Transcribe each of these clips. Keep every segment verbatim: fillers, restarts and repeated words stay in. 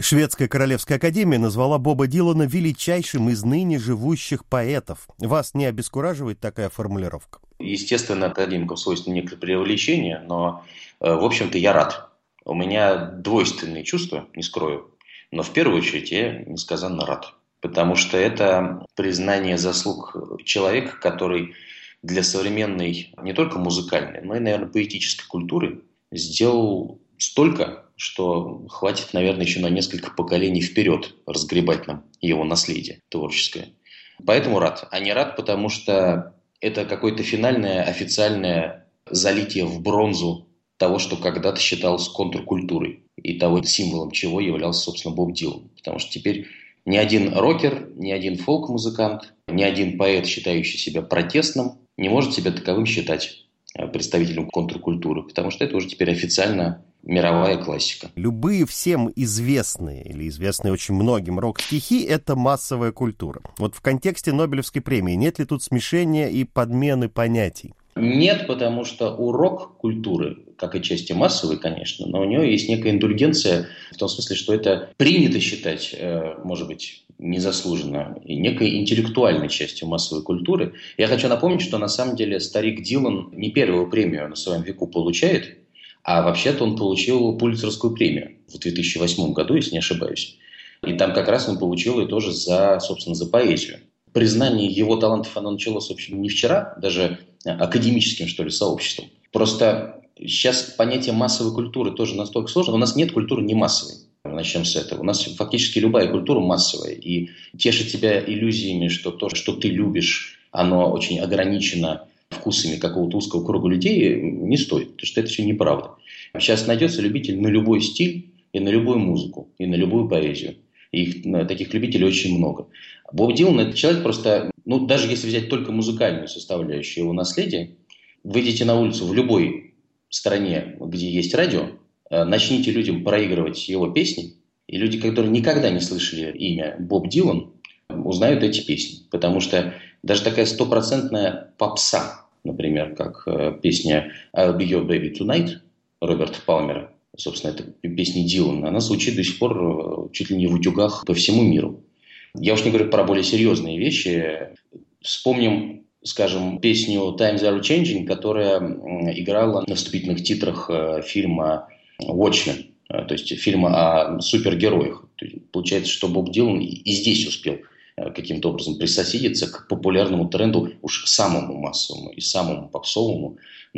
Шведская Королевская Академия назвала Боба Дилана величайшим из ныне живущих поэтов. Вас не обескураживает такая формулировка? Естественно, академикам свойственно некоторое преувеличение, но, в общем-то, я рад. У меня двойственные чувства, не скрою. Но в первую очередь я несказанно рад. Потому что это признание заслуг человека, который для современной, не только музыкальной, но и, наверное, поэтической культуры сделал столько, что хватит, наверное, еще на несколько поколений вперед разгребать нам его наследие творческое. Поэтому рад. А не рад, потому что это какое-то финальное официальное залитие в бронзу того, что когда-то считалось контркультурой и того символом чего являлся, собственно, Боб Дилан. Потому что теперь ни один рокер, ни один фолк-музыкант, ни один поэт, считающий себя протестным, не может себя таковым считать представителем контркультуры, потому что это уже теперь официально мировая классика. Любые всем известные или известные очень многим рок-стихи – это массовая культура. Вот в контексте Нобелевской премии нет ли тут смешения и подмены понятий? Нет, потому что у рок-культуры, как и части массовой, конечно, но у нее есть некая индульгенция в том смысле, что это принято считать, может быть, незаслуженно, и некой интеллектуальной частью массовой культуры. Я хочу напомнить, что на самом деле старик Дилан не первую премию на своем веку получает, а вообще-то он получил Пулитцеровскую премию в две тысячи восьмом году, если не ошибаюсь. И там как раз он получил ее тоже за, собственно, за поэзию. Признание его талантов, оно началось, в общем, не вчера, даже академическим, что ли, сообществом. Просто сейчас понятие массовой культуры тоже настолько сложно. У нас нет культуры не массовой. Начнем с этого. У нас фактически любая культура массовая. И тешить тебя иллюзиями, что то, что ты любишь, оно очень ограничено вкусами какого-то узкого круга людей, не стоит. Потому что это все неправда. Сейчас найдется любитель на любой стиль, и на любую музыку, и на любую поэзию. И их, таких любителей очень много. Боб Дилан – это человек просто, ну, даже если взять только музыкальную составляющую его наследия, выйдите на улицу в любой стране, где есть радио, начните людям проигрывать его песни, и люди, которые никогда не слышали имя Боб Дилан, узнают эти песни. Потому что даже такая стопроцентная попса, например, как песня «I'll be your baby tonight» Роберта Палмера, собственно, это песня Дилана, она звучит до сих пор чуть ли не в утюгах по всему миру. Я уж не говорю про более серьезные вещи. Вспомним, скажем, песню «Times are changing», которая играла на вступительных титрах фильма «Watchmen», то есть фильма о супергероях. Получается, что Боб Дилан и здесь успел каким-то образом присоседиться к популярному тренду уж самому массовому и самому попсовому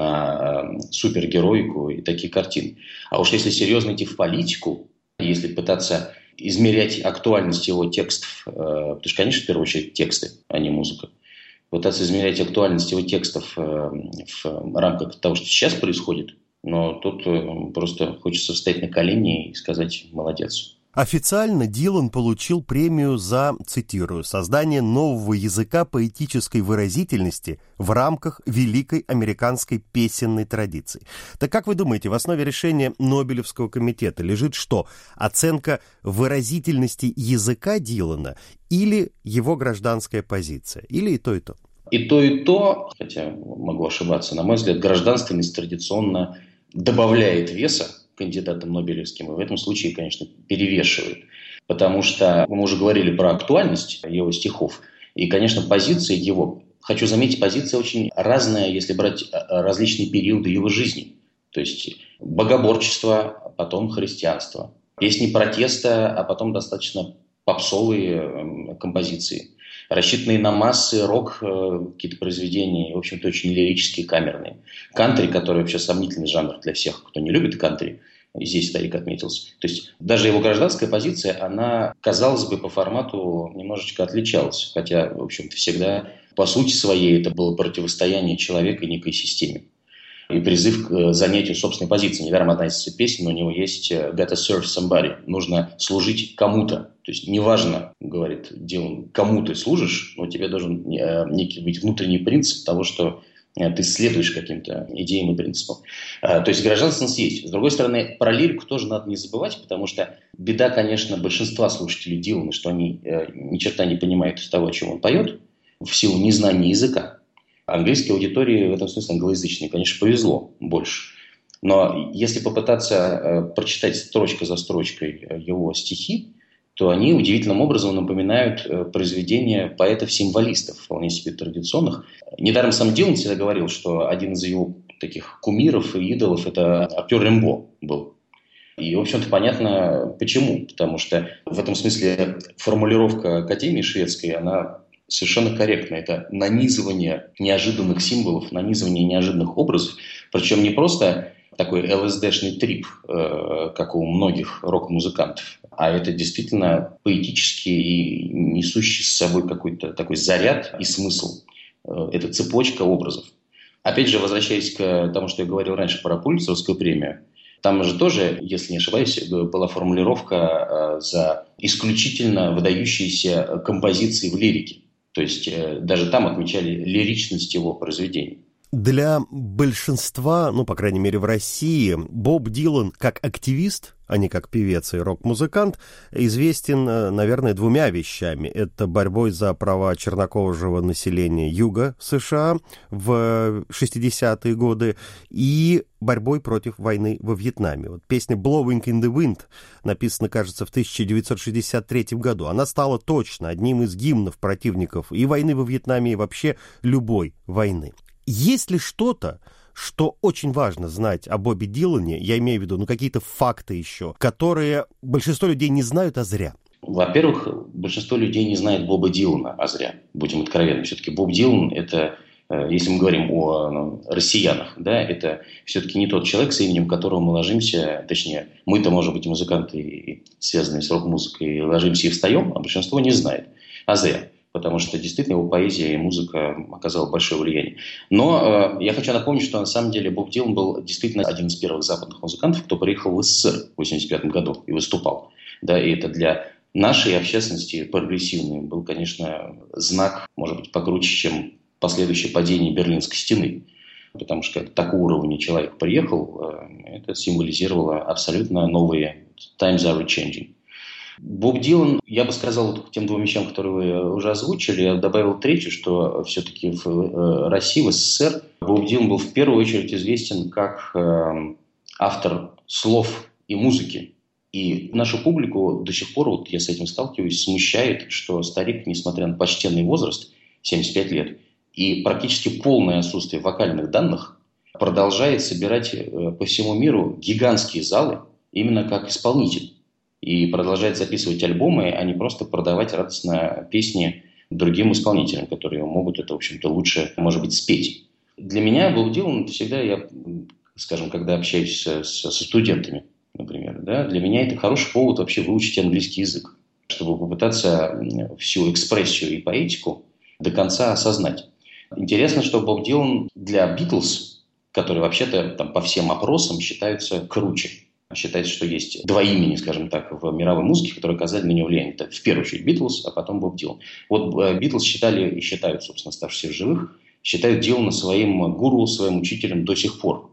на супергероику и такие картины. А уж если серьезно идти в политику, если пытаться измерять актуальность его текстов, потому что, конечно, в первую очередь тексты, а не музыка, пытаться измерять актуальность его текстов в рамках того, что сейчас происходит, но тут просто хочется встать на колени и сказать «молодец». Официально Дилан получил премию за, цитирую, «создание нового языка поэтической выразительности в рамках великой американской песенной традиции». Так как вы думаете, в основе решения Нобелевского комитета лежит что? Оценка выразительности языка Дилана или его гражданская позиция? Или и то, и то? И то, и то, хотя могу ошибаться, на мой взгляд, гражданственность традиционно добавляет веса кандидатам Нобелевским, и в этом случае, конечно, перевешивает. Потому что мы уже говорили про актуальность его стихов, и, конечно, позиция его, хочу заметить, позиция очень разная, если брать различные периоды его жизни. То есть богоборчество, а потом христианство, песни протеста, а потом достаточно попсовые композиции, рассчитанные на массы, рок, какие-то произведения, в общем-то, очень лирические, камерные. Кантри, который вообще сомнительный жанр для всех, кто не любит кантри, здесь старик отметился. То есть даже его гражданская позиция, она, казалось бы, по формату немножечко отличалась. Хотя, в общем-то, всегда по сути своей это было противостояние человека и некой системе. И призыв к занятию собственной позиции. Недаром одна из песен у него есть «Gotta serve somebody». Нужно служить кому-то. То есть неважно, говорит Дилан, кому ты служишь, но у тебя должен некий быть внутренний принцип того, что ты следуешь каким-то идеям и принципам. То есть гражданственность есть. С другой стороны, про лирику тоже надо не забывать, потому что беда, конечно, большинства слушателей Дилана, что они ни черта не понимают из того, о чем он поет, в силу незнания языка. Английской аудитории в этом смысле англоязычной, конечно, повезло больше. Но если попытаться прочитать строчка за строчкой его стихи, то они удивительным образом напоминают произведения поэтов-символистов, вполне себе традиционных. Недаром сам Дилан всегда говорил, что один из его таких кумиров и идолов – это актер Рэмбо был. И, в общем-то, понятно, почему. Потому что в этом смысле формулировка Академии шведской, она совершенно корректна. Это нанизывание неожиданных символов, нанизывание неожиданных образов. Причем не просто такой ЛСДшный трип, э, как у многих рок-музыкантов, а это действительно поэтический и несущий с собой какой-то такой заряд и смысл. Э, это цепочка образов. Опять же, возвращаясь к тому, что я говорил раньше про Пулитцеровскую премию, там же тоже, если не ошибаюсь, была формулировка за исключительно выдающиеся композиции в лирике. То есть даже там отмечали лиричность его произведений. Для большинства, ну, по крайней мере, в России, Боб Дилан как активист, а не как певец и рок-музыкант, известен, наверное, двумя вещами. Это борьбой за права чернокожего населения Юга США в шестидесятые годы и борьбой против войны во Вьетнаме. Вот песня «Blowing in the Wind» написана, кажется, в тысяча девятьсот шестьдесят третьем году. Она стала точно одним из гимнов противников и войны во Вьетнаме, и вообще любой войны. Есть ли что-то, что очень важно знать о Бобе Дилане, я имею в виду, ну, какие-то факты еще, которые большинство людей не знают, а зря? Во-первых, большинство людей не знает Боба Дилана, а зря, будем откровенны. Все-таки Боб Дилан – это, если мы говорим о ну, россиянах, да, это все-таки не тот человек, с именем которого мы ложимся, точнее, мы-то, может быть, музыканты, связанные с рок-музыкой, ложимся и встаем, а большинство не знает, а зря. Потому что действительно его поэзия и музыка оказала большое влияние. Но э, я хочу напомнить, что на самом деле Боб Дилан был действительно один из первых западных музыкантов, кто приехал в СССР в восемьдесят пятом году и выступал. Да, и это для нашей общественности прогрессивной был, конечно, знак, может быть, покруче, чем последующее падение Берлинской стены. Потому что когда такого уровня человек приехал, э, это символизировало абсолютно новые «times are changing». Боб Дилан, я бы сказал, к тем двум вещам, которые вы уже озвучили, я добавил третью, что все-таки в России, в СССР, Боб Дилан был в первую очередь известен как э, автор слов и музыки. И нашу публику до сих пор, вот я с этим сталкиваюсь, смущает, что старик, несмотря на почтенный возраст, семьдесят пять лет, и практически полное отсутствие вокальных данных, продолжает собирать э, по всему миру гигантские залы именно как исполнитель. И продолжать записывать альбомы, а не просто продавать радостно песни другим исполнителям, которые могут это, в общем-то, лучше, может быть, спеть. Для меня Боб Дилан всегда, я, скажем, когда общаюсь со, со студентами, например, да, для меня это хороший повод вообще выучить английский язык, чтобы попытаться всю экспрессию и поэтику до конца осознать. Интересно, что Боб Дилан для Битлз, которые вообще-то там, по всем опросам считаются круче. Считается, что есть два имени, скажем так, в мировой музыке, которые оказали на него влияние. Это в первую очередь Битлз, а потом Боб Дилан. Вот Битлз считали и считают, собственно, оставшиеся в живых, считают Дилана своим гуру, своим учителем до сих пор.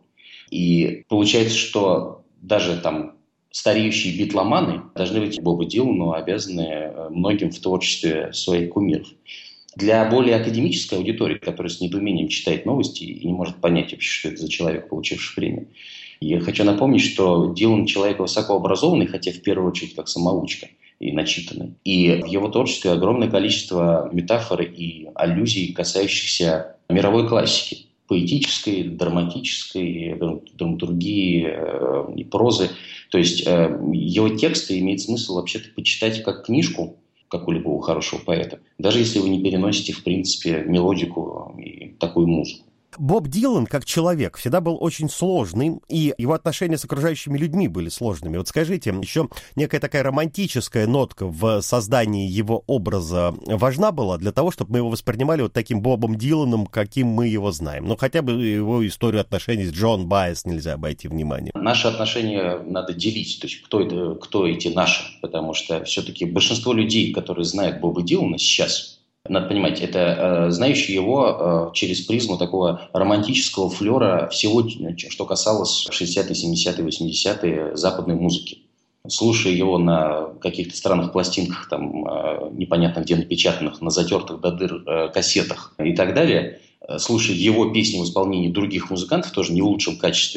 И получается, что даже там стареющие битломаны должны быть Бобу Дилану обязаны многим в творчестве своих кумиров. Для более академической аудитории, которая с недоумением читает новости и не может понять вообще, что это за человек, получивший премию, я хочу напомнить, что Дилан человек высокообразованный, хотя в первую очередь как самоучка и начитанный. И в его творчестве огромное количество метафор и аллюзий, касающихся мировой классики. Поэтической, драматической, драматургии э, и прозы. То есть э, его тексты имеет смысл вообще-то почитать как книжку, как у любого хорошего поэта, даже если вы не переносите, в принципе, мелодику и такую музыку. Боб Дилан, как человек, всегда был очень сложным, и его отношения с окружающими людьми были сложными. Вот скажите, еще некая такая романтическая нотка в создании его образа важна была для того, чтобы мы его воспринимали вот таким Бобом Диланом, каким мы его знаем? Ну, хотя бы его историю отношений с Джон Байес нельзя обойти вниманием. Наши отношения надо делить, то есть кто, это, кто эти наши, потому что все-таки большинство людей, которые знают Боба Дилана сейчас, надо понимать, это э, знающие его э, через призму такого романтического флера всего, что касалось шестидесятые, семидесятые, восьмидесятые западной музыки. Слушая его на каких-то странных пластинках, там, э, непонятно где напечатанных, на затертых до дыр э, кассетах и так далее, э, слушая его песни в исполнении других музыкантов, тоже не в лучшем качестве,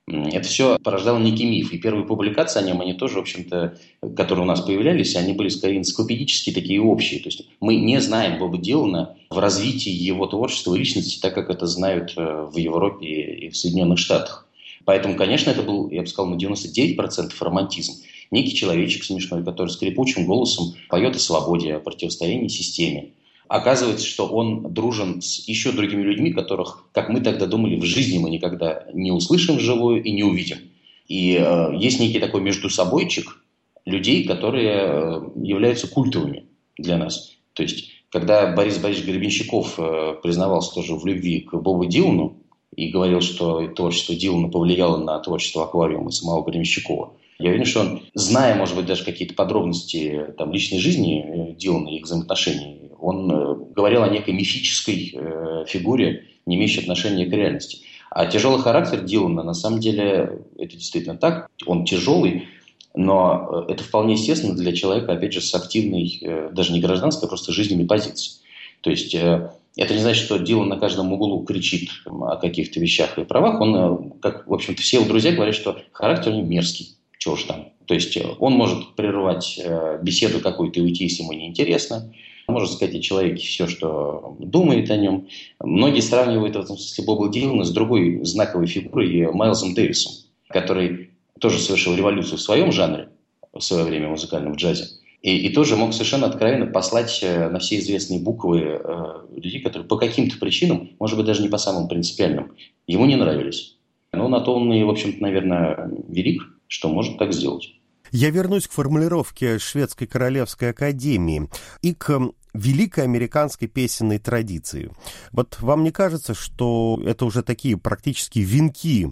Это все порождало некий миф. И первые публикации о нем, они тоже, в общем-то, которые у нас появлялись, они были скорее энциклопедические, такие общие. То есть мы не знаем Боба Дилана в развитии его творчества и личности, так как это знают в Европе и в Соединенных Штатах. Поэтому, конечно, это был, я бы сказал, на девяносто девять процентов романтизм. Некий человечек смешной, который скрипучим голосом поет о свободе, о противостоянии системе. Оказывается, что он дружен с еще другими людьми, которых, как мы тогда думали, в жизни мы никогда не услышим вживую и не увидим. И э, есть некий такой междусобойчик людей, которые э, являются культовыми для нас. То есть, когда Борис Борисович Гребенщиков э, признавался тоже в любви к Бобу Дилану и говорил, что творчество Дилана повлияло на творчество «Аквариума» самого Гребенщикова, я уверен, что он, зная, может быть, даже какие-то подробности там, личной жизни Дилана и их взаимоотношений, он э, говорил о некой мифической э, фигуре, не имеющей отношения к реальности. А тяжелый характер Дилана, на самом деле, это действительно так. Он тяжелый, но это вполне естественно для человека, опять же, с активной, э, даже не гражданской, а просто жизненной позицией. То есть э, это не значит, что Дилан на каждом углу кричит о каких-то вещах и правах. Он, э, как, в общем-то, все его друзья говорят, что характер у него мерзкий. Чего ж там. То есть он может прервать э, беседу какую-то и уйти, если ему неинтересно. Может сказать о человеке все, что думает о нем. Многие сравнивают в этом смысле Боба Дилана с другой знаковой фигурой Майлзом Дэвисом, который тоже совершил революцию в своем жанре, в свое время музыкальном в джазе. И, и тоже мог совершенно откровенно послать на все известные буквы э, людей, которые по каким-то причинам, может быть, даже не по самым принципиальным, ему не нравились. Но на то он и, в общем-то, наверное, велик, что может так сделать. Я вернусь к формулировке Шведской Королевской Академии и к великой американской песенной традиции. Вот вам не кажется, что это уже такие практически венки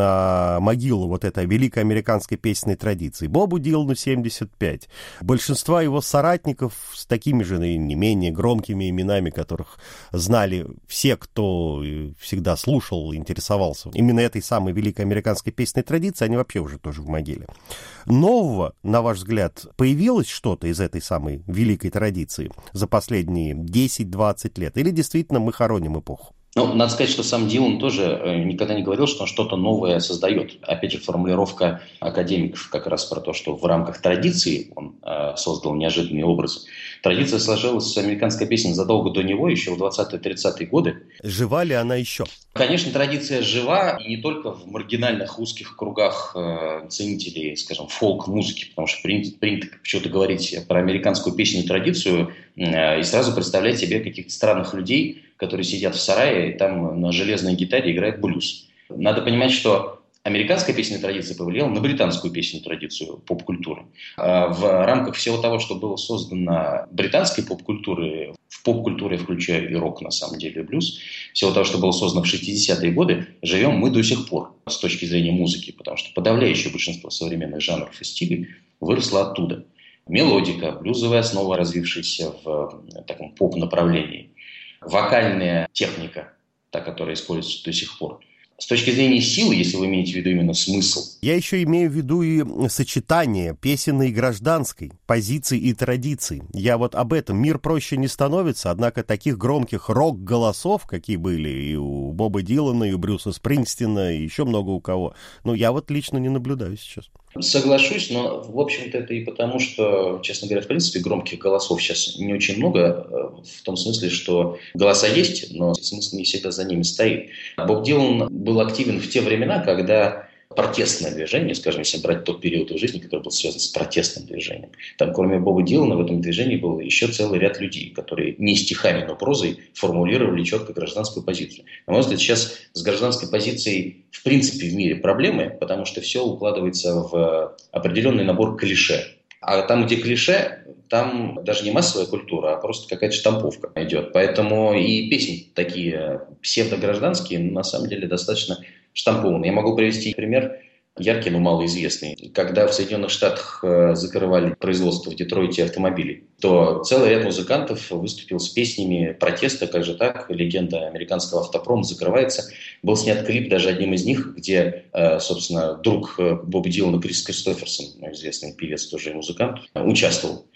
на могилу вот этой великой американской песенной традиции? Бобу Дилану семьдесят пять. Большинство его соратников с такими же и не менее громкими именами, которых знали все, кто всегда слушал, интересовался именно этой самой великой американской песенной традиции, они вообще уже тоже в могиле. Нового, на ваш взгляд, появилось что-то из этой самой великой традиции за последние десять-двадцать лет? Или действительно мы хороним эпоху? Ну, надо сказать, что сам Дилан тоже никогда не говорил, что он что-то новое создает. Опять же, формулировка академиков как раз про то, что в рамках традиции он э, создал неожиданные образы. Традиция сложилась с американской песней задолго до него, еще в двадцатые-тридцатые годы. Жива ли она еще? Конечно, традиция жива, и не только в маргинальных узких кругах э, ценителей, скажем, фолк-музыки, потому что принято, принято почему-то говорить про американскую песню и традицию э, и сразу представлять себе каких-то странных людей, которые сидят в сарае и там на железной гитаре играют блюз. Надо понимать, что американская песенная традиция повлияла на британскую песенную традицию поп-культуры. В рамках всего того, что было создано британской поп-культуры, в поп-культуре, включая и рок, на самом деле, и блюз, всего того, что было создано в шестидесятые годы, живем мы до сих пор с точки зрения музыки, потому что подавляющее большинство современных жанров и стилей выросло оттуда. Мелодика, блюзовая основа, развившаяся в таком поп-направлении, вокальная техника, та, которая используется до сих пор. С точки зрения силы, если вы имеете в виду именно смысл. Я еще имею в виду и сочетание песенной и гражданской, позиций и традиций. Я вот об этом. Мир проще не становится, однако таких громких рок-голосов, какие были и у Боба Дилана, и у Брюса Спрингстина, и еще много у кого, ну, я вот лично не наблюдаю сейчас. Соглашусь, но, в общем-то, это и потому, что, честно говоря, в принципе, громких голосов сейчас не очень много, в том смысле, что голоса есть, но смысл не всегда за ними стоит. Боб Дилан был активен в те времена, когда протестное движение, скажем, если брать тот период в жизни, который был связан с протестным движением. Там, кроме Боба Дилана, в этом движении был еще целый ряд людей, которые не стихами, но прозой формулировали четко гражданскую позицию. На мой взгляд, сейчас с гражданской позицией в принципе в мире проблемы, потому что все укладывается в определенный набор клише. А там, где клише, там даже не массовая культура, а просто какая-то штамповка идет. Поэтому и песни такие псевдогражданские, на самом деле, достаточно штампованные. Я могу привести пример яркий, но малоизвестный. Когда в Соединенных Штатах закрывали производство в Детройте автомобилей, то целый ряд музыкантов выступил с песнями протеста, как же так, легенда американского автопрома закрывается. Был снят клип даже одним из них, где, собственно, друг Боба Дилана Крис Кристоферсон, известный певец, тоже и музыкант, участвовал.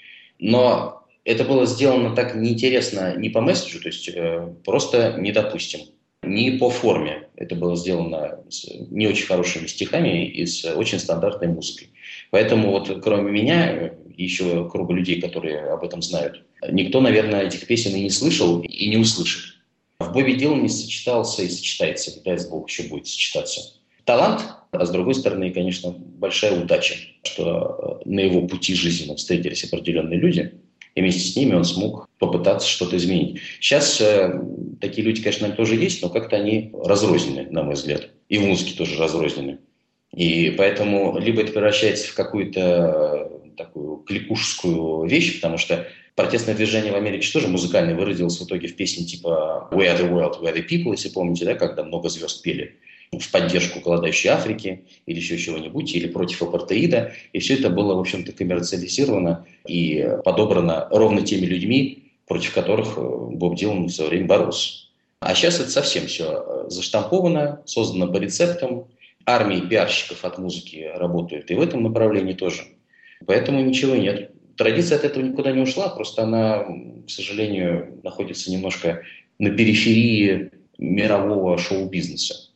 Но это было сделано так неинтересно не по месседжу, то есть просто недопустим. ни по форме. Это было сделано с не очень хорошими стихами и с очень стандартной музыкой. Поэтому вот кроме меня и еще круга людей, которые об этом знают, никто, наверное, этих песен и не слышал, и не услышит. В Бобби Дилане сочетался и сочетается, дай Бог, еще будет сочетаться талант, а с другой стороны, конечно, большая удача, что на его пути жизненном встретились определенные люди, и вместе с ними он смог попытаться что-то изменить. Сейчас э, такие люди, конечно, тоже есть, но как-то они разрознены, на мой взгляд. И в музыке тоже разрознены. И поэтому либо это превращается в какую-то такую кликушескую вещь, потому что протестное движение в Америке тоже музыкально выразилось в итоге в песне типа «We are the world, we are the people», если помните, да, когда много звезд пели в поддержку голодающей Африки или еще чего-нибудь, или против апартеида. И все это было, в общем-то, коммерциализировано и подобрано ровно теми людьми, против которых Боб Дилан в свое время боролся. А сейчас это совсем все заштамповано, создано по рецептам. Армии пиарщиков от музыки работают и в этом направлении тоже. Поэтому ничего нет. Традиция от этого никуда не ушла, просто она, к сожалению, находится немножко на периферии мирового шоу-бизнеса.